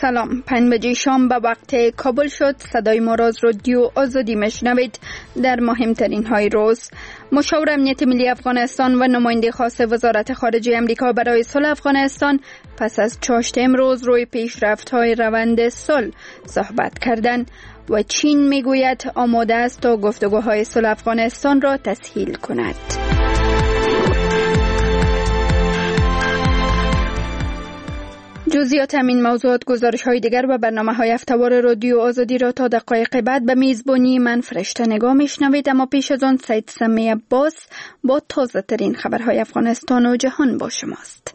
سلام. 5 بجه شام به وقت کابل شد. صدای ما را از رادیو آزادی میشنوید. در مهمترین های روز، مشاور امنیت ملی افغانستان و نماینده خاص وزارت خارجه امریکا برای صلح افغانستان پس از چاشت امروز روی پیشرفت‌های روند صلح صحبت کردند و چین میگوید آماده است تا گفتگوهای صلح افغانستان را تسهیل کند. جزئیات همین موضوعات، گزارش های دیگر و برنامه های هفته‌وار رادیو آزادی را تا دقایق بعد به میزبانی من فرشته نگاه میشنوید. اما پیش از آن سید سمی عباس با تازه ترین خبرهای افغانستان و جهان با شماست.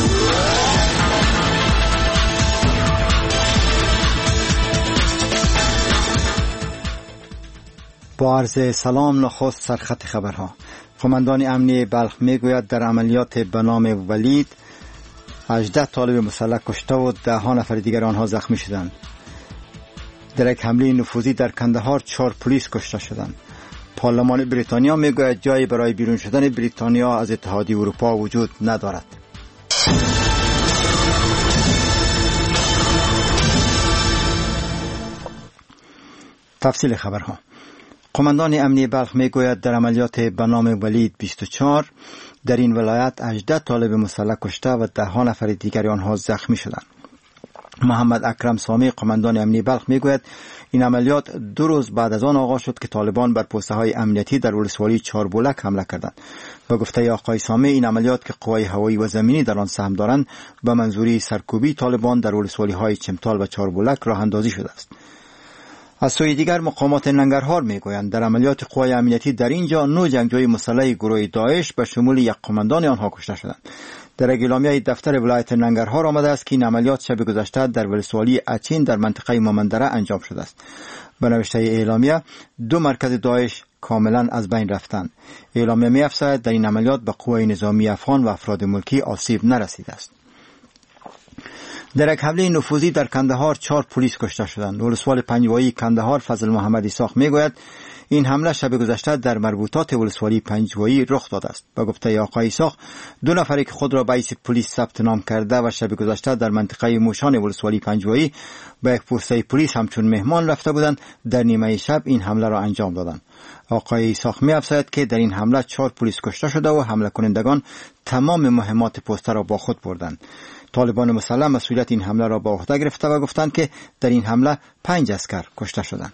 با عرض سلام، نخست سرخط خبرها. قماندان امنی بلخ میگوید در عملیات به نام ولید 18 طالب مسلح کشته و 10 نفر دیگر آنها زخمی شدند. در یک حمله نفوذی در کندهار 4 پلیس کشته شدند. پارلمان بریتانیا میگوید جایی برای بیرون شدن بریتانیا از اتحادیه اروپا وجود ندارد. تفصیل خبرها. قماندان امنی بلخ میگوید در عملیات به نام ولید 24 در این ولایت 18 طالب مسلح کشته و 10 نفر دیگر آنها زخمی شدند. محمد اکرم سامی قماندان امنی بلخ میگوید این عملیات 2 روز بعد از آن آغاز شد که طالبان بر پوسته های امنیتی در ولسوالی چاربولک حمله کردند. به گفته آقای سامی این عملیات که قوای هوایی و زمینی در آن سهم دارند به منظوری سرکوبی طالبان در ولسوالی های چمتال و چاربولک راه اندازی شده است. از سوی دیگر مقامات ننگرهار میگویند در عملیات قوای امنیتی در اینجا 9 جنگجوی مسلح گروه داعش به شمول یک قماندان آنها کشته شدند. در اعلامیه دفتر ولایت ننگرهار آمده است که این عملیات شب گذشته در ولسوالی اچین در منطقه مامندره انجام شده است. به نوشته اعلامیه 2 مرکز داعش کاملا از بین رفتند. اعلامیه می‌افزاید در این عملیات به قوای نظامی افغان و افراد ملکی آسیب نرسیده است. در یک حمله نفوذی در کندهار 4 پلیس کشته شدند. ولسوال پنجوایی کندهار فضل محمد اسحاق میگوید این حمله شب گذشته در مربوطات ولسوالی پنجوایی رخ داده است. با گفته آقای اسحاق 2 نفری که خود را به حیث پلیس ثبت نام کرده و شب گذشته در منطقه موشان ولسوالی پنجوایی به یک پوسته پلیس همچون مهمان رفته بودند در نیمه شب این حمله را انجام دادند. آقای اسحاق می‌افزاید که در این حمله 4 پلیس کشته شده و حمله کنندگان تمام مهمات پوسته را با خود بردند. طالبان مسلح مسئولیت این حمله را به عهده گرفته و گفتند که در این حمله 5 عسکر کشته شدند.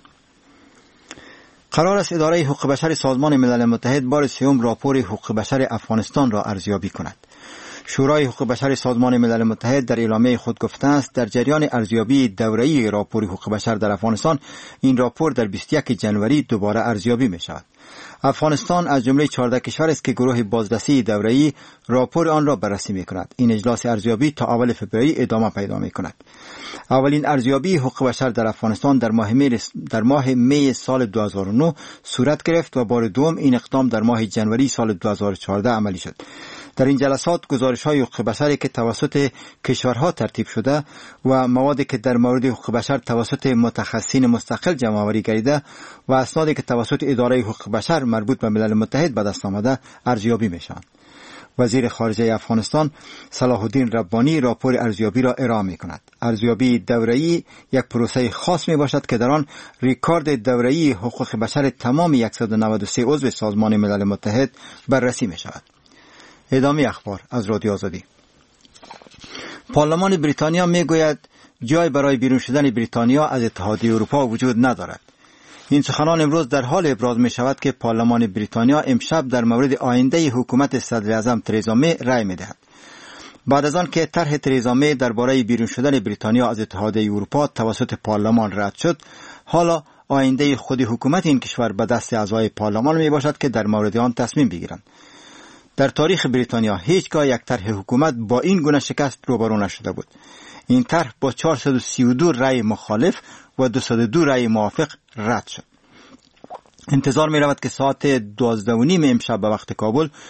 قرار است اداره حقوق بشر سازمان ملل متحد بار سوم راپور حقوق بشر افغانستان را ارزیابی کند. شورای حقوق بشر سازمان ملل متحد در اعلامیه خود گفته است در جریان ارزیابی دوره‌ای راپور حقوق بشر در افغانستان این راپور در 21 جنوری دوباره ارزیابی می شود. افغانستان از جمله 14 کشور است که گروه بازرسی دوره‌ای راپور آن را بررسی می‌کند. این اجلاس ارزیابی تا اول فوریه ادامه پیدا می‌کند. اولین ارزیابی حقوق بشر در افغانستان در ماه می سال 2009 صورت گرفت و بار دوم این اقدام در ماه جنوری سال 2014 عملی شد. در این جلسات گزارش‌های حقوق بشری که توسط کشورها ترتیب شده و موادی که در مورد حقوق بشر توسط متخصصین مستقل جمع‌آوری گردیده و اسنادی که توسط اداره حقوق بشر مربوط به ملل متحد به دست آمده ارزیابی می‌شوند. وزیر خارجه افغانستان صلاح الدین ربانی راپور ارزیابی را ارائه می‌کند. ارزیابی دوره‌ای یک پروسه خاص می‌باشد که در آن ریکارد دوره‌ای حقوق بشر تمام 193 عضو سازمان ملل متحد بررسی می‌شود. ادامه اخبار از رادیو آزادی. پارلمان بریتانیا میگوید جای برای بیرون شدن بریتانیا از اتحادیه اروپا وجود ندارد. این سخنان امروز در حال ابراز می شود که پارلمان بریتانیا امشب در مورد آینده حکومت صدر اعظم ترزا می رأی می دهد. بعد از آن که طرح ترزا می درباره بیرون شدن بریتانیا از اتحادیه اروپا توسط پارلمان رد شد، حالا آینده خود حکومت این کشور به دست اعضای پارلمان می باشد که در مورد آن تصمیم بگیرند. در تاریخ بریتانیا هیچگاه یک طرح حکومت با این گونه شکست روبرو نشده بود. این طرح با 432 رأی مخالف و 202 رأی موافق رد شد. انتظار می رود که ساعت 12:30 امشب به وقت کابل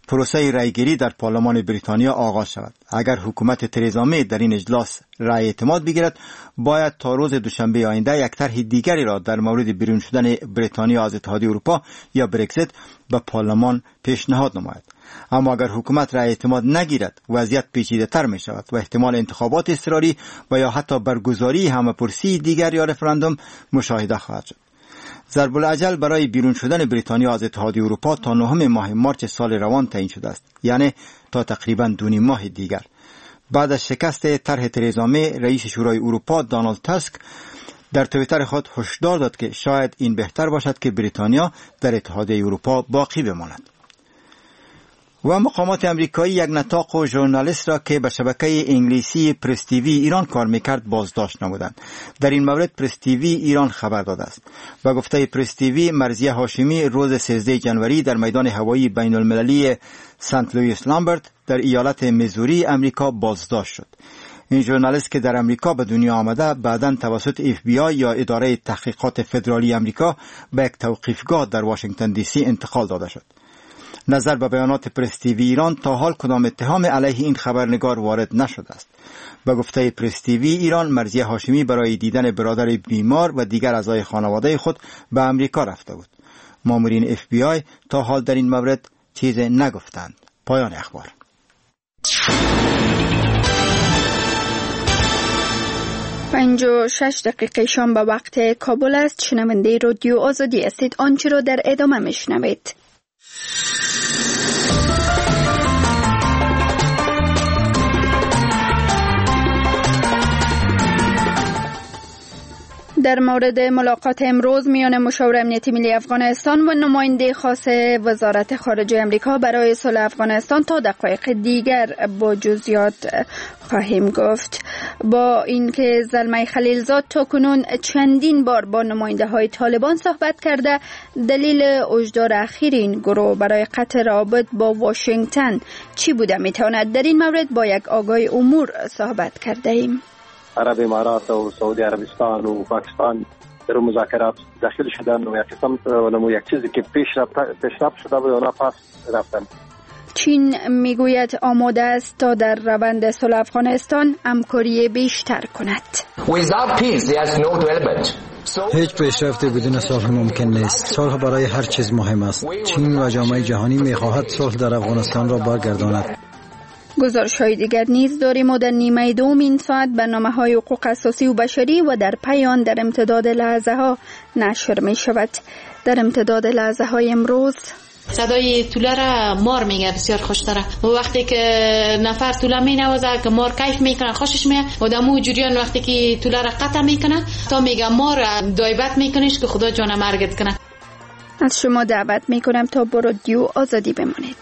پروسه رایگیری در پارلمان بریتانیا آغاز شود. اگر حکومت ترزا می در این اجلاس رای اعتماد بگیرد، باید تا روز دوشنبه آینده یک طرح دیگری را در مورد بیرون شدن بریتانیا از اتحادیه اروپا یا برگزیت به پارلمان پیشنهاد نماید. اما اگر حکومت رای اعتماد نگیرد، وضعیت پیچیده تر می شود و احتمال انتخابات اضطراری و یا حتی برگزاری همه‌پرسی دیگر یا رفراندوم مشاهده خواهد شد. ضرب الاجل برای بیرون شدن بریتانیا از اتحادیه اروپا تا 9 ماه مارس سال روان تعیین شده است، یعنی تا تقریباً 2.5 ماه دیگر. بعد از شکست طرح ترزا می، رئیس شورای اروپا دونالد تاسک در توییتر خود هشدار داد که شاید این بهتر باشد که بریتانیا در اتحادیه اروپا باقی بماند. و مقامات امریکایی یک نطاق و ژورنالیست را که به شبکه انگلیسی پرس تیوی ایران کار میکرد بازداشت نمودند. در این مورد پرس تیوی ایران خبر داده است. به گفته پرس تیوی، مرضیه هاشمی روز 13 جنوری در میدان هوایی بین المللی سنت لوئیس لامبرت در ایالت میزوری امریکا بازداشت شد. این ژورنالیست که در امریکا به دنیا آمده، بعداً توسط FBI یا اداره تحقیقات فدرالی امریکا به یک توقیفگاه در واشنگتن دی سی انتقال داده شد. نظر به بیانات پرس تیوی ایران، تا حال کدام اتهام علیه این خبرنگار وارد نشده است. به گفته پرس تیوی ایران، مرضیه هاشمی برای دیدن برادر بیمار و دیگر اعضای خانواده خود به امریکا رفته بود. مامورین FBI تا حال در این مورد چیز نگفتند. پایان اخبار. 56 دقیقه شام به وقت کابل است. شنونده رادیو آزادی هستید. آنچه را در ادامه میشنوید. در مورد ملاقات امروز میان مشاور امنیت ملی افغانستان و نماینده خاص وزارت خارجه امریکا برای صلح افغانستان تا دقایق دیگر با جزئیات خواهیم گفت. با اینکه زلمه خلیلزاد تاکنون چندین بار با نماینده های طالبان صحبت کرده، دلیل اجدار اخیر این گروه برای قطع روابط با واشنگتن چی بوده میتواند؟ در این مورد با یک آگاه امور صحبت کرده ایم. عرب امارات و سعودی عربستان و پاکستان در مذاکرات داخل شدن و یک چیزی که پیشرفت شده بود اونا پس رفتن. چین میگوید آماده است تا در روند صلح افغانستان همکاری بیشتر کند. هیچ پیشرفتی بدون صلح ممکن نیست. صلح برای هر چیز مهم است. چین و جامعه جهانی میخواهد صلح در افغانستان را برگرداند. گزارش‌های دیگر نیز داریم و در نیمه دوم این ساعت برنامه‌های حقوق اساسی و بشری و در پایان در امتداد لحظه ها نشر می شود. در امتداد لحظه های امروز صدای توله را مار میگه بسیار خوشتره. و وقتی که نفر توله مینوازه که مار کیف میکنه خوشش میاد و دمو جریان وقتی که توله را قطع میکنه تا میگه مار دایبت میکنیش که خدا جان مرگت کنه. از شما دعوت میکنم تا با رادیو آزادی بمانید.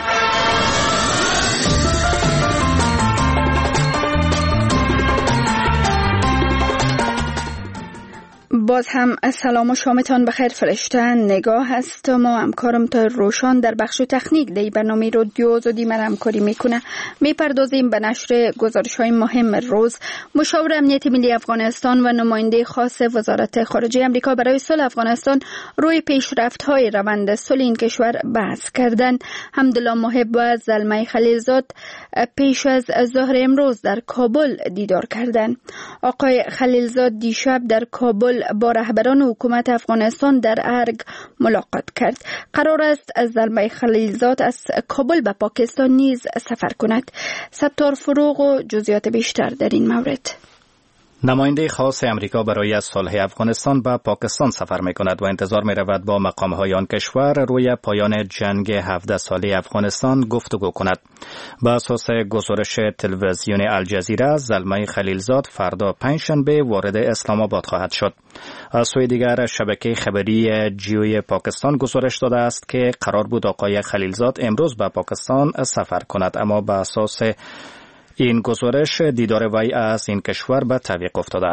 باز هم سلام و شامتان بخیر. فرشته نگاه است ما همکارم تا روشان در بخش تکنیک دی برنامه رادیو آزادی من همکاری میکنه. میپردازیم به نشر گزارش‌های مهم روز. مشاور امنیت ملی افغانستان و نماینده خاص وزارت خارجه امریکا برای صلح افغانستان روی پیشرفت‌های روند صلح این کشور بحث کردند. حمدالله محب و زلمه خلیلزاد پیش از ظهر امروز در کابل دیدار کردند. آقای خلیلزاد دیشب در کابل با رهبران حکومت افغانستان در ارگ ملاقات کرد. قرار است از زلمه خلیلزاد از کابل به پاکستان نیز سفر کند. ستار فروغ و جزئیات بیشتر در این مورد. نماینده خاص امریکا برای صلح افغانستان به پاکستان سفر می‌کند و انتظار می‌رود با مقام‌های آن کشور روی پایان جنگ 17 ساله افغانستان گفتگو کند. بر اساس گزارش تلویزیون الجزیره، زلمه خلیلزاد فردا پنجشنبه وارد اسلام آباد خواهد شد. از سوی دیگر شبکه خبری جیوی پاکستان گزارش داده است که قرار بود آقای خلیلزاد امروز به پاکستان سفر کند، اما بر اساس این گزارش دیدار وی از این کشور به تعویق افتاده است.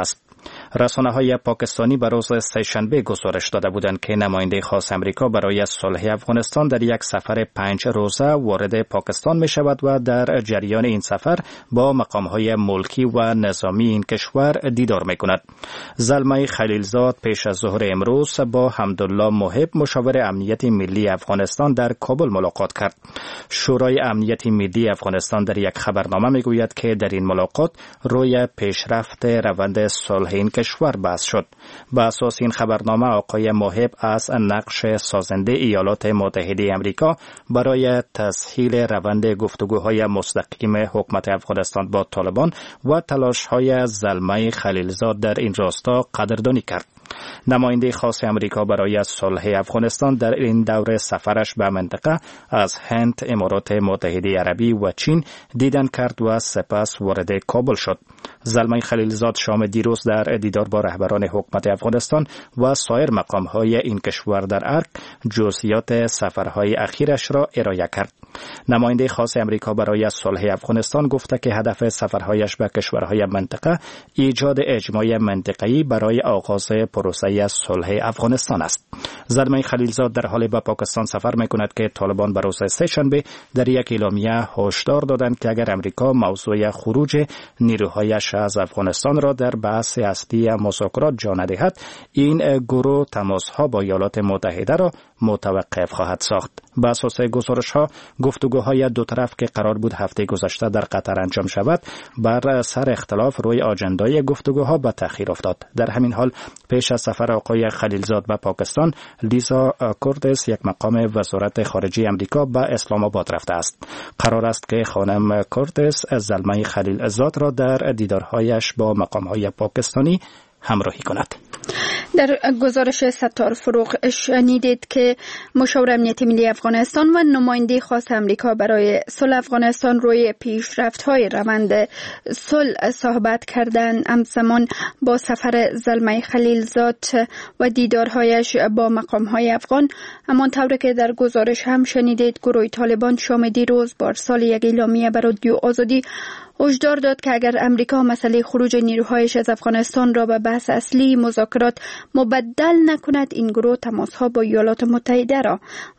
رسانه‌های پاکستانی بر روز سه‌شنبه گزارش داده بودند که نماینده خاص امریکا برای صلح افغانستان در یک سفر 5 روزه وارد پاکستان می شود و در جریان این سفر با مقام‌های ملکی و نظامی این کشور دیدار می کند. زلمه خلیلزاد پیش از ظهر امروز با حمدالله محب مشاور امنیت ملی افغانستان در کابل ملاقات کرد. شورای امنیت ملی افغانستان در یک خبرنامه می گوید که در این ملاقات روی پیشرفت روند صلح این کشور بحث شد. با اساس این خبرنامه آقای محب از نقش سازنده ایالات متحده آمریکا برای تسهیل روند گفتگوهای مستقیم حکومت افغانستان با طالبان و تلاش‌های زلمه خلیلزاد در این راستا قدردانی کرد. نماینده خاص امریکا برای صلح افغانستان در این دوره سفرش به منطقه از هند، امارات متحده عربی و چین دیدن کرد و سپس وارد کابل شد. زلمه خلیلزاد شام دیروز در دیدار با رهبران حکومت افغانستان و سایر مقام‌های این کشور در ارگ جزئیات سفرهای اخیرش را ارائه کرد. نماینده خاص امریکا برای صلح افغانستان گفته که هدف سفرهایش به کشورهای منطقه ایجاد اجماع منطقه‌ای برای آغاز پروسه صلح افغانستان است. زلمه خلیلزاد در حال به پاکستان سفر می‌کند که طالبان بر روز سه‌شنبه در یک اعلامیه هشدار دادند که اگر امریکا موضوع خروج نیروهایش از افغانستان را در بحث اصلی مذاکرات جا ندهد، این گروه تماس‌ها با ایالات متحده را متوقف خواهد ساخت. بر اساس گزارش‌ها گفتگوهای دو طرف که قرار بود هفته گذشته در قطر انجام شود بر سر اختلاف روی آجندای گفتگوها به تأخیر افتاد. در همین حال پیش از سفر آقای خلیلزاد به پاکستان، لیزا کورتس یک مقام وزارت خارجه امریکا به اسلام آباد رفته است. قرار است که خانم کورتس زلمه خلیلزاد را در دیدارهایش با مقام‌های پاکستانی همراهی کند. در گزارش ستار فروغ شنیدید که مشاور امنیت ملی افغانستان و نماینده خاص امریکا برای صلح افغانستان روی پیشرفت‌های روند صلح صحبت کردند. همزمان با سفر زلمه خلیلزاد و دیدارهایش با مقام‌های افغان، همانطور که در گزارش هم شنیدید، گروه طالبان شام دیروز با ارسال یک اعلامیه به رادیو آزادی هشدار داد که اگر امریکا مسئله خروج نیروهایش از افغانستان را به بحث اصلی مذاکرات مبدل نکند، این گروه تماس‌ها با ایالات متحده را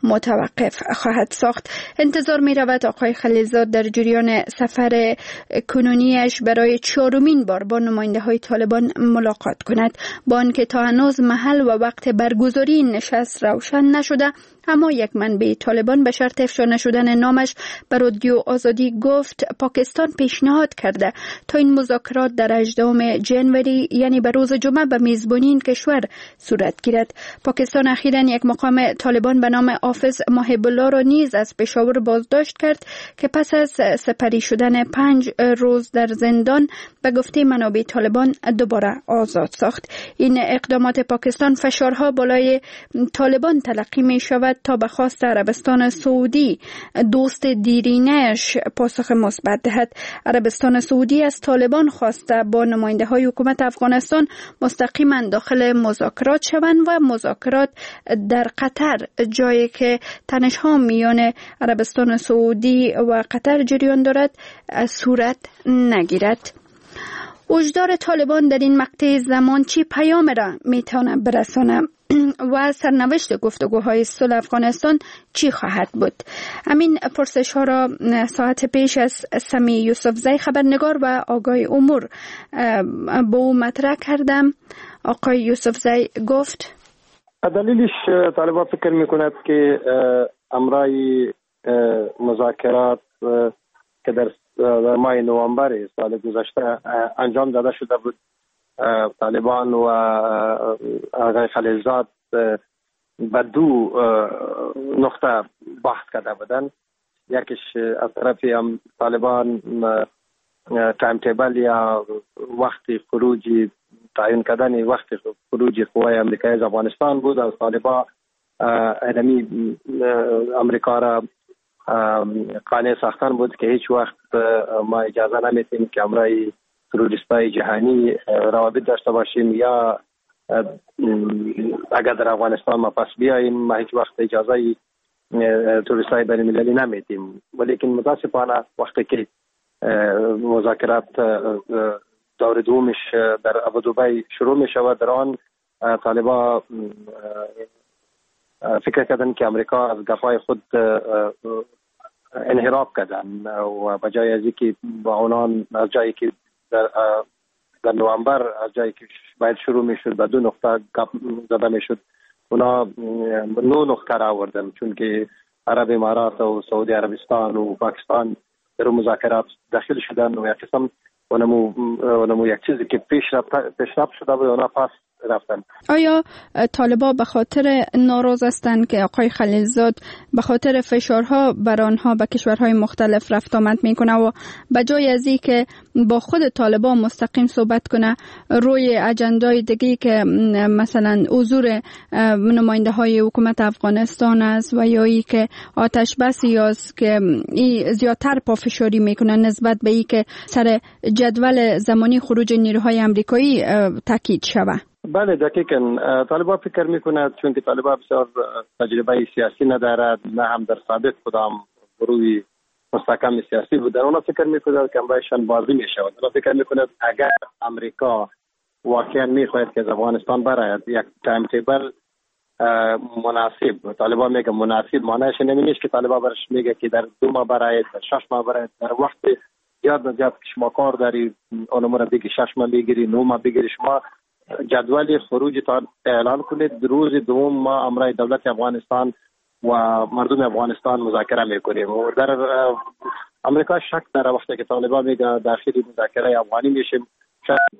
متوقف خواهد ساخت. انتظار می رود آقای خلیلزاد در جریان سفر کنونیش برای 4مین بار با نماینده های طالبان ملاقات کند. با آنکه تا هنوز محل و وقت برگزاری این نشست روشن نشده، اما یک منبع طالبان به شرط افشا نشدن نامش به رادیو آزادی گفت پاکستان پیشنهاد کرده تا این مذاکرات در 18 ژانویه یعنی به روز جمعه به میزبانی این کشور صورت گیرد. پاکستان اخیراً یک مقام طالبان به نام حافظ محب الله را نیز از پشاور بازداشت کرد که پس از سپری شدن 5 روز در زندان به گفته منابع طالبان دوباره آزاد ساخت. این اقدامات پاکستان فشارها بالای طالبان تلقی می شود تا به خواست عربستان سعودی دوست دیرینه‌اش پاسخ مثبت دهد. عربستان سعودی از طالبان خواسته با نماینده های حکومت افغانستان مستقیما داخل مذاکرات شوند و مذاکرات در قطر، جایی که تنش‌ها میان عربستان سعودی و قطر جریان دارد، صورت نگیرد. هشدار طالبان در این مقطع زمان چی پیام را میتونه برسانه و سرنوشت گفتگوهای صلح افغانستان چی خواهد بود؟ همین پرسش ها را ساعت پیش از سمی یوسفزی خبرنگار و آگاه امور با او مطرح کردم. آقای یوسفزی گفت دلیلش طالبان فکر میکند که امرای مذاکرات که در ماه نوامبر سال گذشته انجام داده شده بود، طالبان و آقای خلیلزاد به 2 نقطه بحث کرده بودند. یکیش از طرف طالبان تایم تیبل یا وقت خروج، تعیین کردن وقت خروج قوای امریکایی از افغانستان بود. از طالبان علمی امریکا را قانع ساختن بود که هیچ وقت ما اجازه نمیدیم که امرای تروریستای جهانی روابط داشته باشیم یا اگر در افغانستان ما پس بیاییم ما هیچ وقت اجازه تروریستای بین المللی نمیدیم. ولیکن متاسفانه وقتی که مذاکرات دور دومش در ابودبی شروع می شود. در آن طالبان فکر کردن که امریکا از گپای خود انحراف کردن و بجای از اینکه با اونان از جایی که در نوامبر از جایی که باید شروع می شد به 2 نقطه گپ زده می شد، اونا 9 نقطه را آوردن، چون که عرب امارات و سعودی عربستان و پاکستان در مذاکرات داخل شدن و یک قسم اونمو یک چیزی که پیشرفت شده و اونا پاس رفتن. آیا طالبان به خاطر ناراض هستند که آقای خلیلزاد به خاطر فشارها بر آنها به کشورهای مختلف رفت آمد میکنه و به جای از این که با خود طالبان مستقیم صحبت کنه روی اجندای دیگه که مثلا حضور نماینده های حکومت افغانستان است و یا ای که آتش بسی است که ای زیادتر پافشاری میکنه نسبت به ای که سر جدول زمانی خروج نیروهای امریکایی تاکید شود؟ بله دقیقاً. طالبان فکر میکند چون که طالبان بسیار تجربه سیاسی ندارد، نه هم در سابق کدام گروهی مستحکم سیاسی بود، اونا فکر میکند که امرایشان بازی میشود. اونا فکر میکند اگر امریکا واقعا میخواهد که از افغانستان برآید یک تایم تیبل مناسب، طالبان میگه مناسب معنیش نمیشه که طالبان برش میگه که در 2 ماه برآید، در 6 ماه برآید، در وقت زیاد که شما کار داری اونم رو بگی 6 ماه بگیری 9 ماه بگیری، شما جدول خروج اعلان کنید. روز 2 ماه امرای دولت افغانستان و مردم افغانستان مذاکره میکنیم. و در امریکا شک داره وقتی که طالبان میگه داخلی مذاکره افغانی میشیم، شاید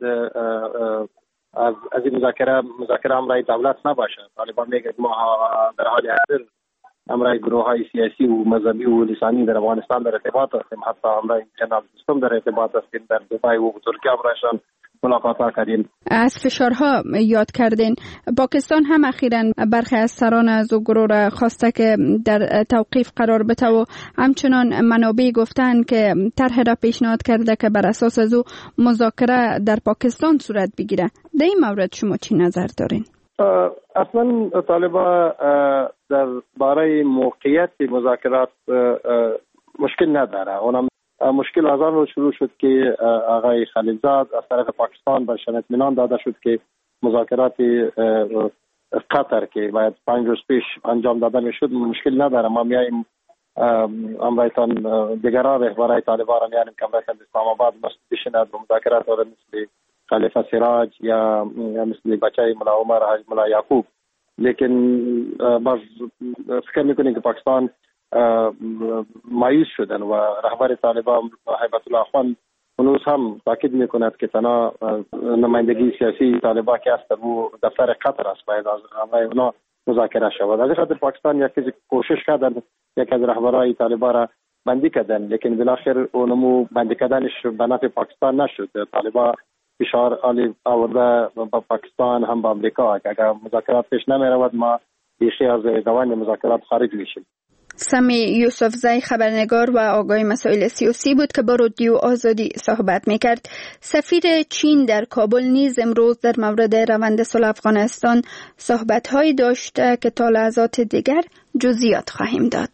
از این مذاکره امرای دولت نباشه. طالبان میگه ما در حال حاضر امرای گروه های سیاسی و مذهبی و لسانی در افغانستان در ارتباط هستیم، حتی امرای جناب سیستم در ارتباط هستیم، در دبی و ترکیه امرایشان ملاقات کردیم. از فشارها یاد کردین. پاکستان هم اخیراً برخی از سران از او گروه را خواسته که در توقیف قرار بده و همچنان منابع گفتن که طرح را پیشنهاد کرده که بر اساس از او مذاکره در پاکستان صورت بگیره. در این مورد شما چی نظر دارین؟ اصلا طالبان در باره موقعیت مذاکرات مشکل نداره. اونم مشکل از آن شروع شد که آقای خلیلزاد از طرف پاکستان برشان اطمینان داده شد که مذاکرات قطر که باید 5 روز پیش انجام داده میشد مشکل نداره، ما میاییم امرایتان دیگران رهبرای طالبان را میاریم که امرایتان اسلام آباد بشیند و مذاکرات را مثل خلیفه سراج یا مثل بچه ملا عمر حاج ملا یعقوب. لیکن باز فکر میکنیم که پاکستان مایوس شدن و رهبر طالبان هیبت الله خان هنوز هم تاکید میکند که تنها نمایندگی سیاسی طالبان که است و دفتر قطر است باید از اونا مذاکره شود. از خاطر پاکستان یک کوشش کردن یک از رهبرای طالبان را بندی کردن، لیکن بالاخره اونمو بندی کردنش به نفع پاکستان نشد. طالبان فشار آورده با پاکستان هم با امریکا که اگر مذاکرات پیش نمی رود ما بیخی از روند مذاکرات خارج میشیم. سمی یوسفزی خبرنگار و آگاه مسائل سیاسی بود که با رادیو آزادی صحبت میکرد. سفیر چین در کابل نیز امروز در مورد روند صلح افغانستان صحبت‌هایی داشته که تا لحظات دیگر جزئیات خواهیم داد.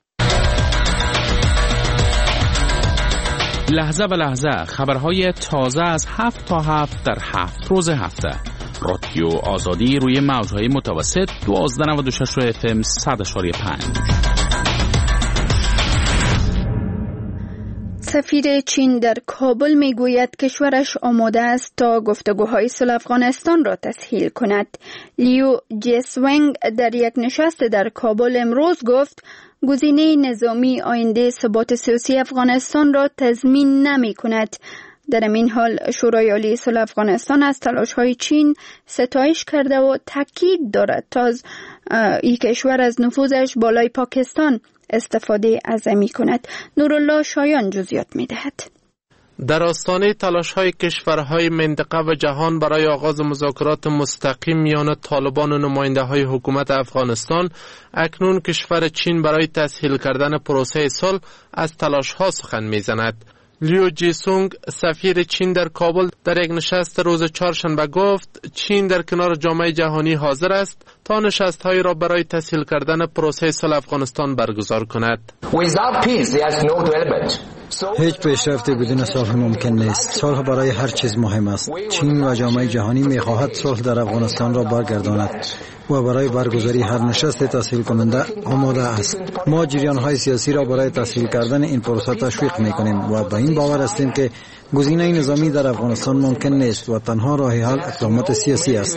لحظه به لحظه خبرهای تازه از 7 تا 7 در 7 روز هفته. رادیو آزادی روی موجهای متوسط 1296 FM 100.5. سفیر چین در کابل میگوید کشورش آماده است تا گفتگوهای صلح افغانستان را تسهیل کند. لیو جیسونگ در یک نشست در کابل امروز گفت گزینه نظامی آینده ثبات سیاسی افغانستان را تضمین نمی کند. در این حال شورای عالی صلح افغانستان از تلاش‌های چین ستایش کرده و تاکید دارد تا از این کشور از نفوذش بالای پاکستان استفاده عظمی کند. نورالله شایان جزئیات می‌دهد. در آستانه تلاش‌های کشورهای منطقه و جهان برای آغاز مذاکرات مستقیم میان طالبان و نماینده‌های حکومت افغانستان، اکنون کشور چین برای تسهیل کردن پروسه صلح از تلاش‌ها سخن می‌زند. لیو جیسونگ سفیر چین در کابل در یک نشست روز چهارشنبه گفت چین در کنار جامعه جهانی حاضر است تا نشست‌هایی را برای تسهیل کردن پروسه صلح افغانستان برگزار کند. هیچ پیشرفتی بدون صلح ممکن نیست. صلح برای هر چیز مهم است. چین و جامعه جهانی می‌خواهد صلح در افغانستان را برگرداند و برای برگزاری هر نشست تسهیل کننده آماده است. ما جریان‌های سیاسی را برای تسهیل کردن این پروسه تشویق می‌کنیم و به این باور هستیم که گزینه نظامی در افغانستان ممکن نیست و تنها راه حل اقدامات سیاسی است.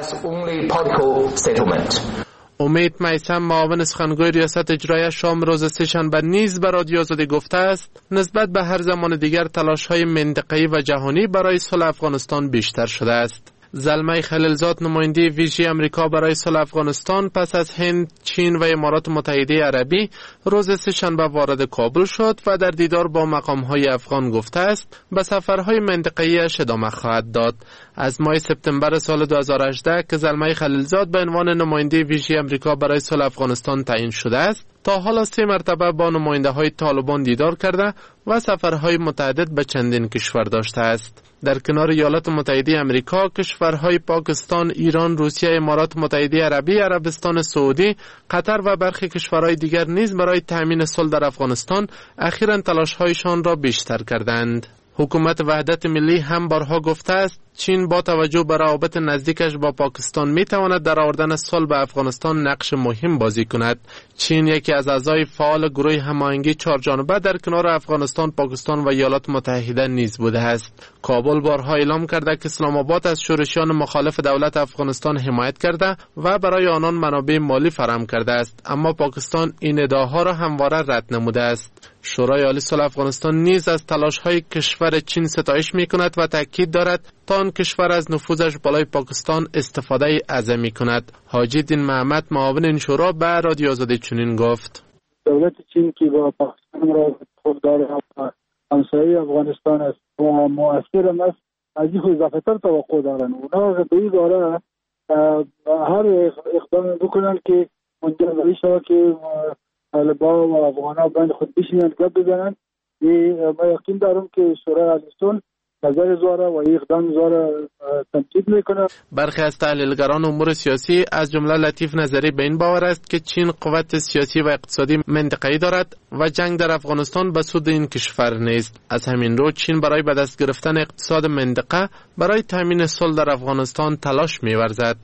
امید میثم، معاون سخنگوی ریاست اجرایی شام روز سه‌شنبه نیز به رادیو آزادی گفته است نسبت به هر زمان دیگر تلاش‌های منطقه‌ای و جهانی برای صلح افغانستان بیشتر شده است. زلمه خلیلزاد، نماینده ویژه امریکا برای صلح افغانستان، پس از هند، چین و امارات متحده عربی روز سه‌شنبه وارد کابل شد و در دیدار با مقام‌های افغان گفته است به سفرهای منطقه‌ای‌اش ادامه خواهد داد. از ماه سپتامبر سال 2018 که زلمه خلیلزاد به عنوان نماینده ویژه امریکا برای صلح افغانستان تعیین شده است، تا حالا 3 مرتبه با نماینده‌های طالبان دیدار کرده و سفرهای متعدد به چندین کشور داشته است. در کنار ایالات متحده امریکا، کشورهای پاکستان، ایران، روسیه، امارات متحده عربی، عربستان سعودی، قطر و برخی کشورهای دیگر نیز برای تأمین صلح در افغانستان اخیراً تلاش‌هایشان را بیشتر کردند. حکومت وحدت ملی هم بارها گفته است چین با توجه به روابط نزدیکش با پاکستان می تواند در آوردن صلح به افغانستان نقش مهم بازی کند. چین یکی از اعضای فعال گروه هماهنگی 4 جانبه در کنار افغانستان، پاکستان و ایالات متحده نیز بوده است. کابل بارها اعلام کرده که اسلام آباد از شورشیان مخالف دولت افغانستان حمایت کرده و برای آنان منابع مالی فراهم کرده است، اما پاکستان این ادعاها را همواره رد نموده است. شورای عالی صلح افغانستان نیز از تلاش‌های کشور چین ستایش می‌کند و تاکید دارد تا آن کشور از نفوذش بالای پاکستان استفاده اعظمی کند. حاجی دین محمد، معاون این شورا، به رادیو آزادی چنین گفت: دولت چین که با پاکستان را خود داره و همسایه افغانستان است و مؤثر است، از این اضافه‌تر توقع دارن. اونا به این داره هر اقدام بکنن که منجر به این شود که طالبان و افغان‌ها بین خود بشینن گپ بزنن. ما یقین دارم که شورای عالی صلح نظر زوره و اقدام زوره تنقید میکنه. برخی از تحلیلگران امور سیاسی از جمله لطیف نظری به این باور است که چین قوت سیاسی و اقتصادی منطقه‌ای دارد و جنگ در افغانستان به سود این کشور نیست. از همین رو چین برای به دست گرفتن اقتصاد منطقه برای تامین صلح در افغانستان تلاش می‌ورزد.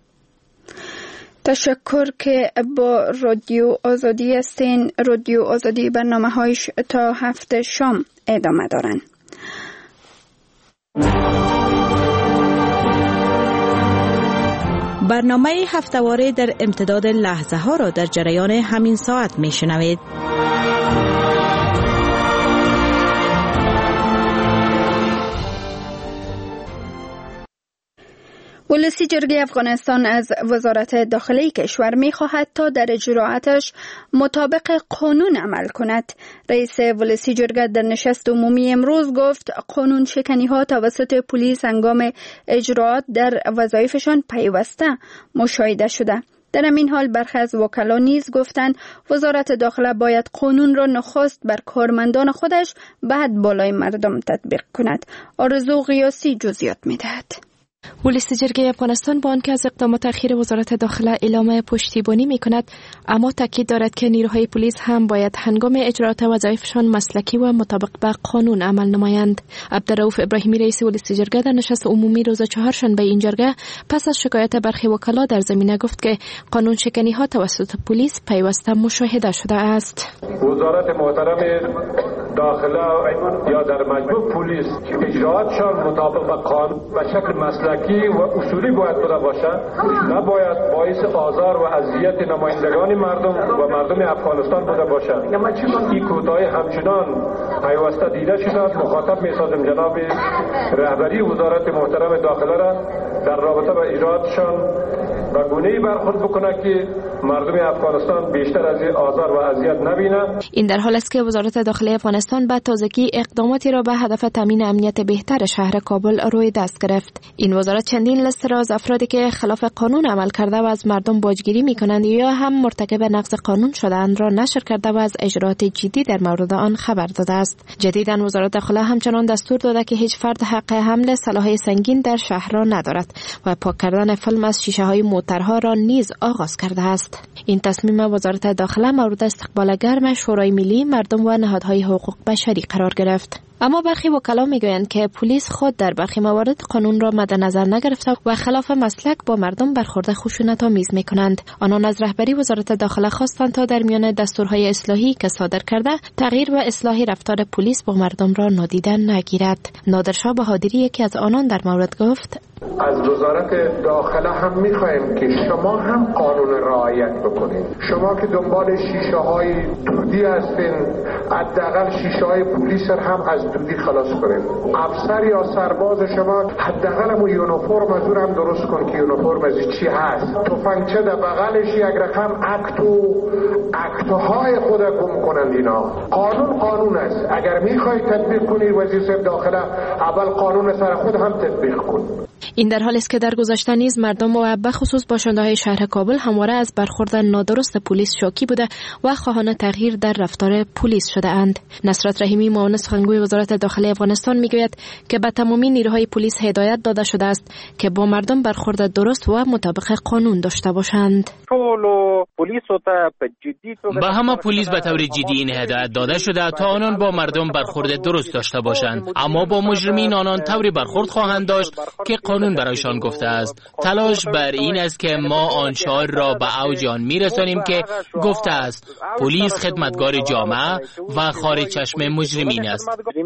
تشکر که با رادیو آزادی هستین. رادیو آزادی برنامه‌هایش تا 7 شام ادامه دارن. برنامه هفته‌واره در امتداد لحظه ها را در جریان همین ساعت می شنوید. ولسی جرگه افغانستان از وزارت داخلی کشور می خواهد تا در اجراعاتش مطابق قانون عمل کند. رئیس ولسی جرگه در نشست عمومی امروز گفت قانون شکنی ها توسط پلیس هنگام اجراعات در وظایفشان پیوسته مشاهده شده. در همین حال برخی از وکلا نیز گفتند وزارت داخله باید قانون را نخست بر کارمندان خودش بعد بالای مردم تطبیق کند. آرزو غیاسی جزئیات می‌دهد. ولسی جرگه افغانستان با آنکه از اقدامات اخیر وزارت داخله اعلام پشتیبانی می‌کند، اما تاکید دارد که نیروهای پلیس هم باید هنگام اجرات وظایفشان مسلکی و مطابق به قانون عمل نمایند. عبدالرؤوف ابراهیمی، رئیس ولسی جرگه، در نشست عمومی روز چهارشنبه این جرگه پس از شکایت برخی وکلا در زمینه گفت که قانون شکنی‌ها توسط پلیس پیوسته مشاهده شده است. وزارت محترم داخله یا در مجموع پلیس اجراتشان مطابق به قانون و شکل مسلکی و اصولی باید باشد، نباید باعث آزار و اذیت نمایندگان مردم و مردم افغانستان بوده باشد. این کوتاهی همچنان پیوسته دیده شده. مخاطب می‌سازم جناب رهبری وزارت محترم داخله را در رابطه با اجراتشان به گونه‌ای برخورد بکنه که مردم افغانستان بیشتر از این آزار و اذیت نبینه. این در حال است که وزارت داخلی افغانستان به تازگی اقداماتی را به هدف تامین امنیت بهتر شهر کابل روی دست گرفت. این وزارت چندین لیست را از افرادی که خلاف قانون عمل کرده و از مردم باجگیری می‌کنند یا هم مرتکب نقض قانون شده‌اند را نشر کرده و از اجراءات جدی در مورد آن خبر داده است. جدیداً وزارت داخله همچنان دستور داده که هیچ فرد حق حمل سلاح سنگین در شهر را ندارد و پاک کردن فیلم از شیشه‌های موترها را نیز آغاز کرده است. این تصمیم وزارت داخله مورد استقبال گرم شورای ملی، مردم و نهادهای حقوق بشری قرار گرفت. اما برخی وکلا میگویند که پلیس خود در برخی موارد قانون را مد نظر نگرفته و خلاف مسلک با مردم برخورد خشونت‌آمیز میکنند. آنان از رهبری وزارت داخله خواستند تا در میان دستورهای اصلاحی که صادر کرده تغییر و اصلاح رفتار پلیس با مردم را نادیده نگیرد. نادرشاه بهادری یکی از آنان در مورد گفت: از وزارت داخله هم میخوایم که شما هم قانون رعایت بکنید. شما که دنبال شیشه های دودی هستین، حداقل شیشه های پلیس هم از دودی خلاص کنید. افسر یا سرباز شما حداقل هم یونیفرم از اون هم درست کن که یونیفرم از چی هست. تفنگچه در بغلش یک رقم اکتهای خود گم کنند. اینا قانون است. اگر میخواید تطبیق کنید وزیر داخله اول قانون سر خود هم تطبیق کن. این در حالی است که در گذشته نیز مردم و به خصوص باشنده‌های شهر کابل همواره از برخورد نادرست پلیس شاکی بوده و خواهان تغییر در رفتار پلیس شده اند. نصرت رحیمی معاون سخنگوی وزارت داخلی افغانستان میگوید که به تمامی نیروهای پلیس هدایت داده شده است که با مردم برخورد درست و مطابق قانون داشته باشند. به همه پلیس به طور جدی این هدایت داده شده تا آنان با مردم برخورد درست داشته باشند، اما با مجرمین آنان طوری برخورد خواهند داشت که قانون برایشان گفته است. تلاش بر این است که ما آن شعار را به اوج آن میرسانیم که گفته است پلیس خدمتگار جامعه و خارج چشم مجرمین است.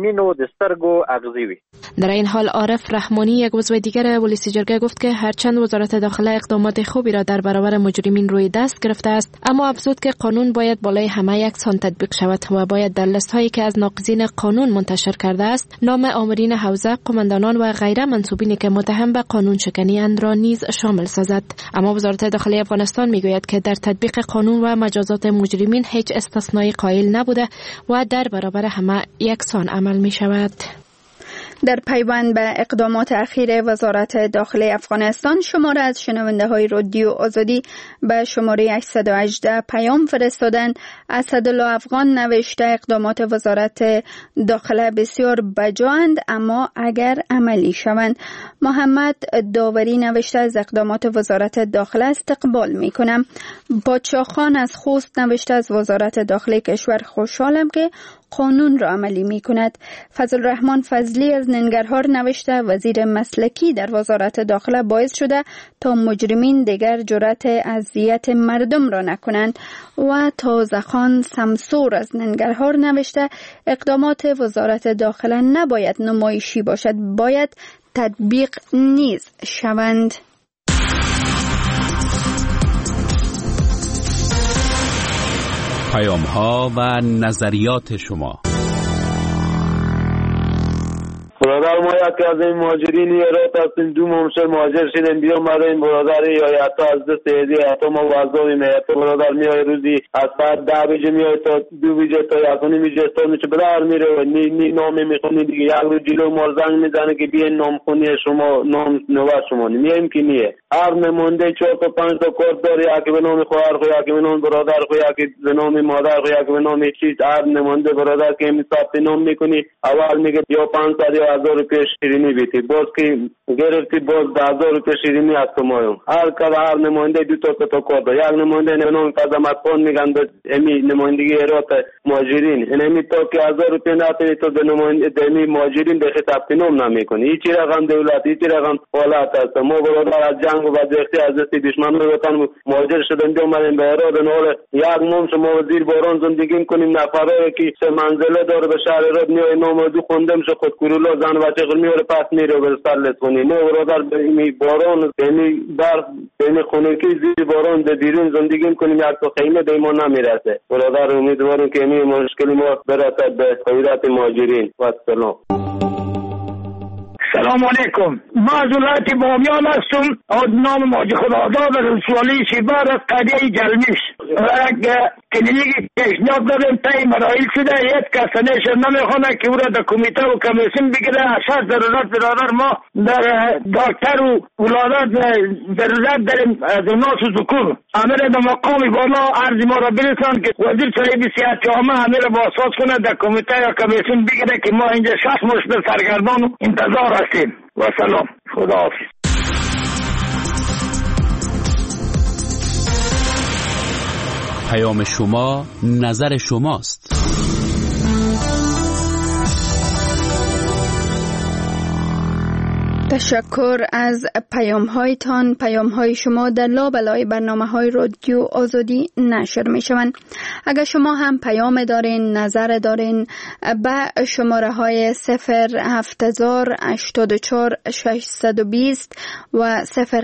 در این حال عارف رحمانی یک عضو دیگر پلیس جرگه گفت که هرچند وزارت داخله اقدامات خوبی را در برابر مجرمین روی دست گرفته است، اما افزود که قانون باید بالای همه یکسان تطبیق شود و باید در لیست هایی که از ناقضین قانون منتشر کرده است نام آمرین حوزه، قماندانان و غیره منصوبینی که متهم به قانون شکنی اند را نیز شامل سازد. اما وزارت داخلی افغانستان میگوید که در تطبیق قانون و مجازات مجرمین هیچ استثنایی قائل نبوده و در برابر همه یکسان عمل می شود. در پیوند به اقدامات اخیر وزارت داخلی افغانستان، شماره از شنونده های رادیو آزادی به شماره 818 پیام فرستادن. اسدالله افغان نوشته اقدامات وزارت داخله بسیار بجاند اما اگر عملی شوند. محمد داوری نوشته از اقدامات وزارت داخله استقبال می کنم. بادشاه خان از خوست نوشته از وزارت داخلی کشور خوشحالم که قانون را عملی می کند. فضل الرحمن فضلی از ننگرهار نوشته وزیر مسلکی در وزارت داخله باعث شده تا مجرمین دیگر جرأت اذیت مردم را نکنند. و تازه‌خان سمسور از ننگرهار نوشته اقدامات وزارت داخله نباید نمایشی باشد، باید تطبیق نیز شوند. پیام‌ها و نظریات شما. برادر ما یکی از این مهاجرین ایرات هستیم، دو ممشر مهاجر شدیم بیام برای این برادر یا حتی از دست هدیه حتی ما وضعی میاد برادر میای روزی از ساعت 10 بجه میای تا 2 بجه تا 1 بجه تا میشه بدر میره و نی نام میخونی دیگه. یک روز جلو ما زنگ میزنه که بیاین نام خونی شما، نام نوبت شما میایم که نیه. هر نمونده 4 تا 5 تا کارت داره، یکی به نام خواهر خو، یکی به نام برادر خو، یکی به نام مادر خو، یکی به نام چیز. هر نمونده برادر که ثبت نام میکنی اول میگه یا 500 یا 1000 روپیه شیرینی بیتی، باز که گرفتی باز 10,000 روپیه شیرینی از تو مایم. هر نماینده 2 تا کار داره. یک نماینده نام فضامت خان میگن به امی نمایندگی ایرات مهاجرین اینمی تا که 1000 روپیه نتونی تو به نماینده دمی مهاجرین به ثبت نام نمیکنی. هیچ رقم دولت، هیچ رقم حالت است. ما برادر از جنگ و بدبختی از دست دشمنان وطن مهاجر شدیم اومدیم به ایرات. نور یک مم شما زیر باران زندگی کنیم، نفرایی که سه منزله داره به شهر ایرات میای نام دو خوندم شو خود کورولا زن بچه خود میاره پس میره به سر لسونی. ما برادر به این باران یعنی برف یعنی خونگی زیر باران در بیرون زندگی کنیم، یک تا خیمه دیما نمیرسه. برادر امیدوارم که این مشکل ما برسد به خیرات مهاجرین. و سلام. سلام علیکم. ما از ولایت بامیان هستم. نام ماجی خداداد از ولسوالی شیبر از قریه جلمیش. کلینیک پیشنهاد دادیم تای مراحل شده. یک کسانش نمیخونه که او را در کمیته و کمیسیون بگیره. اساس ضرورت برادر ما در دکتر و ولادت ضرورت داریم از ناس و ذکور. امیر در مقام بالا عرض ما را برسان که وزیر صاحب صحت عامه امیر با اساس کنه در کمیته یا کمیسیون بگیره که ما اینجا 6 مشکل سرگردان انتظار هستیم. و سلام. خداحافظ. پیام شما نظر شماست. تشکر از پیام‌هایتان. پیام‌های شما در لابلای برنامه‌های رادیو آزادی نشر می‌شوند. اگر شما هم پیام دارین، نظر دارین، به شماره‌های 08084 و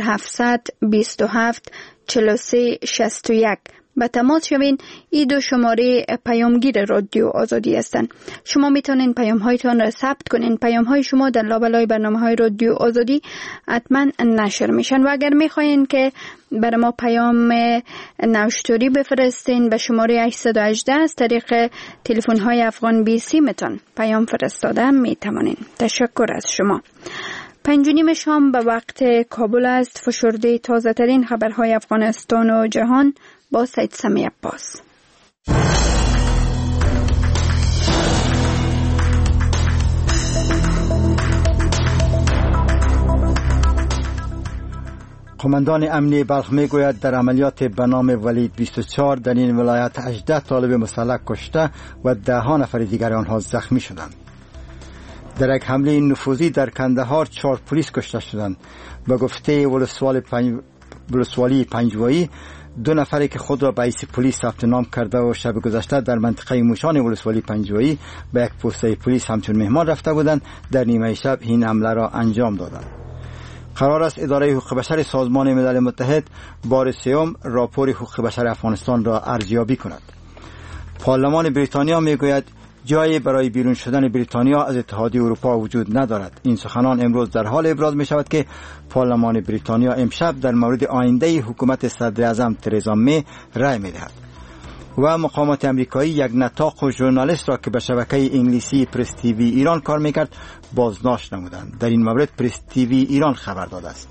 0727 4361 به تماس شوین. این دو شماره پیامگیر رادیو آزادی هستند. شما میتونین پیام هایتان را ثبت کنین. پیام های شما در لابلای برنامه‌های رادیو آزادی حتما نشر میشن. و اگر میخواین که برای ما پیام نوشتاری بفرستین به شماره 818 از طریق تلفن های افغان بیسی میتون پیام فرستاده میتوانین. تشکر از شما. 5:30 شام به وقت کابل است. فشرده تازه ترین خبرهای افغانستان و جهان با سید سمی عباس. قماندان امنی بلخ میگوید در عملیات به نام ولید 24 در این ولایت 18 طالب مسلح کشته و 10 نفر دیگر آنها زخمی شدند. در یک حمله نفوذی در کندهار 4 پلیس کشته شدند. به گفته ولسوالی پنجوایی 2 نفری که خود را به حیث پلیس ثبت نام کرده و شب گذشته در منطقه موشان ولسوالی پنجوایی به یک پوسته پلیس همچون مهمان رفته بودند در نیمه شب این حمله را انجام دادند. قرار است اداره حقوق بشر سازمان ملل متحد بار سوم راپور حقوق بشر افغانستان را ارزیابی کند. پارلمان بریتانیا میگوید جایی برای بیرون شدن بریتانیا از اتحادیه اروپا وجود ندارد. این سخنان امروز در حال ابراز می شود که پارلمان بریتانیا امشب در مورد آینده حکومت صدر اعظم ترزا می رای می دهد. و مقامات امریکایی یک نطاق و ژورنالیست را که به شبکه انگلیسی پرس تیوی ایران کار میکرد بازداشت نمودند. در این مورد پرس تیوی ایران خبر داده است.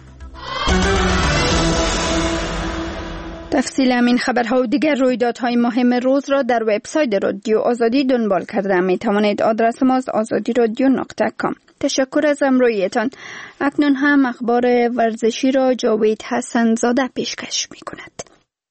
تفصیل همین خبرها و دیگر رویدادهای مهم روز را در وبسایت رادیو آزادی دنبال کرده می توانید. آدرس ما azadiradyo.com. تشکر از همراهیتان. اکنون هم اخبار ورزشی را جاوید حسن زاده پیشکش می کند.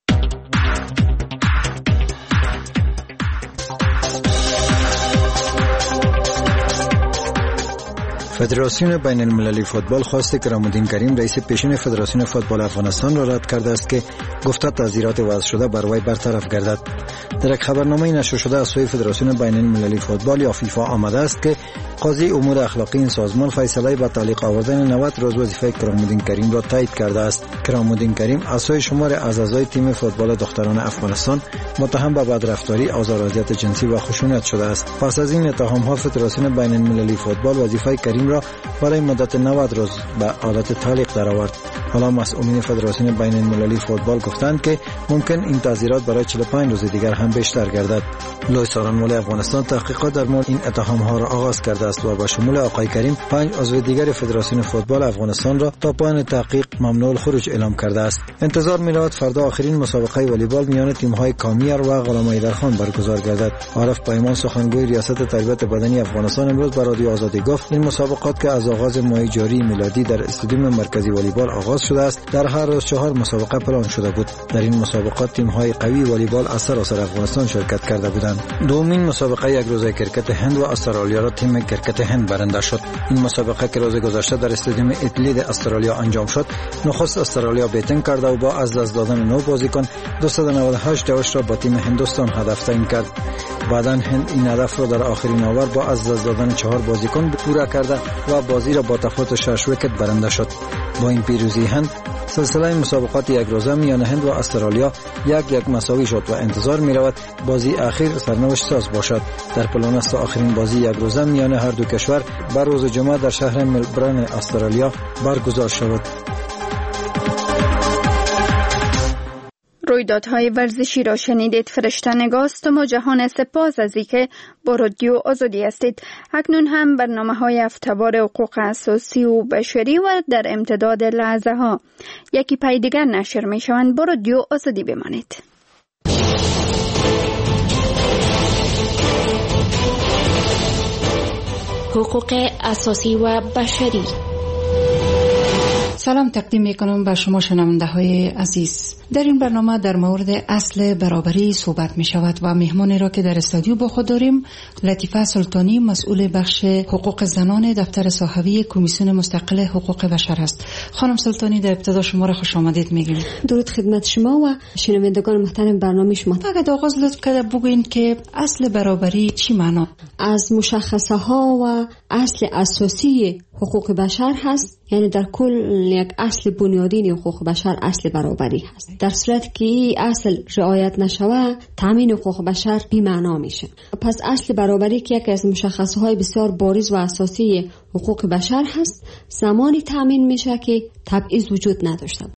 فدراسیون بین المللی فوتبال خواسته کرامالدین کریم رئیس پیشین فدراسیون فوتبال افغانستان را رد کرده است که گفته تعزیرات وضع شده بر وی برطرف گردد. در یک خبرنامه نشر شده از سوی فدراسیون بین المللی فوتبال یا فیفا آمده است که قاضی امور اخلاقی این سازمان فیصله به تعلیق آوردن 90 روز وظیفه کرامالدین کریم را تایید کرده است. کرامالدین کریم از سوی شمار از اعضای تیم فوتبال دختران افغانستان متهم به بدرفتاری، آزاراذیت جنسی و خشونت شده است. پس از این اتهام‌ها فدراسیون بین المللی فوتبال وظیفه کریم را برای مدت 90 روز به حالت تعلیق درآورد. حالا مسئولین فدراسیون بین المللی فوتبال گفتند که ممکن این تعزیرات برای 45 روز دیگر هم بیشتر گردد. لوی سارنوالی افغانستان تحقیقات در مورد این اتهام‌ها را آغاز کرده است و به شمول آقای کریم 5 عضو دیگر فدراسیون فوتبال افغانستان را تا پایان تحقیق ممنوع الخروج اعلام کرده است. انتظار می‌رود فردا آخرین مسابقه والیبال میان تیم‌های کامیر و غلام ایدرخان برگزار گردد. عارف پیمان سخنگوی ریاست تربیت بدنی افغانستان امروز به رادیو آزادی گفت این مسابقات که از آغاز ماه جاری میلادی در استادیوم مرکزی والیبال آغاز شده است در هر روز 4 مسابقه پلان شده بود. در این مسابقات تیم‌های قوی والیبال از سراسر افغانستان شرکت کرده بودند. دومین مسابقه یک روزه کرکت هند و استرالیا را تیم کرکت هند برنده شد. این مسابقه که روز گذشته در استادیوم ادلید استرالیا انجام شد، نخست استرالیا بیتینگ کرده و با از دست دادن 9 بازیکن 298 دوش را با تیم هندوستان هدف تعیین کرد. بعداً هند این هدف را در آخرین اوور با از دست دادن 4 بازیکن پورا کرده و بازی را با تفاوت 6 ویکت برنده شد. با این پیروزی هند سلسله مسابقات یک روزه میان هند و استرالیا 1-1 مساوی شد و انتظار می رود بازی اخیر سرنوشت ساز باشد. در پلان است آخرین بازی یک روزه میان هر دو کشور بر روز جمعه در شهر ملبورن استرالیا برگزار شود. رویدادهای ورزشی را شنیدید. فرشته نگاستم و جهان سپاس از اینکه با رادیو آزادی هستید. اکنون هم برنامه‌های هفته‌وار حقوق اساسی و بشری و در امتداد لحظه ها یکی پای دیگر نشر می شوند. با رادیو آزادی بمانید. حقوق اساسی و بشری. سلام تقدیم میکنم به شما شنونده های عزیز. در این برنامه در مورد اصل برابری صحبت می شود و مهمانی را که در استودیو با خود داریم لطیفه سلطانی، مسئول بخش حقوق زنان دفتر صحوی کمیسیون مستقل حقوق بشر است. خانم سلطانی، در ابتدا شما را خوش آمدید میگیم. درود خدمت شما و شنوندگان محترم برنامه شما. اگر آغاز لطف کرده بگوین که اصل برابری چی معنا؟ از مشخصه ها و اصل اساسی حقوق بشر هست، یعنی در کل یک اصل بنیادین حقوق بشر اصل برابری هست. در صورت که این اصل رعایت نشود تامین حقوق بشر بی معنا میشه. پس اصل برابری که یکی از مشخصه های بسیار بارز و اساسی حقوق بشر هست، زمانی تامین میشه که تبعیض وجود نداشته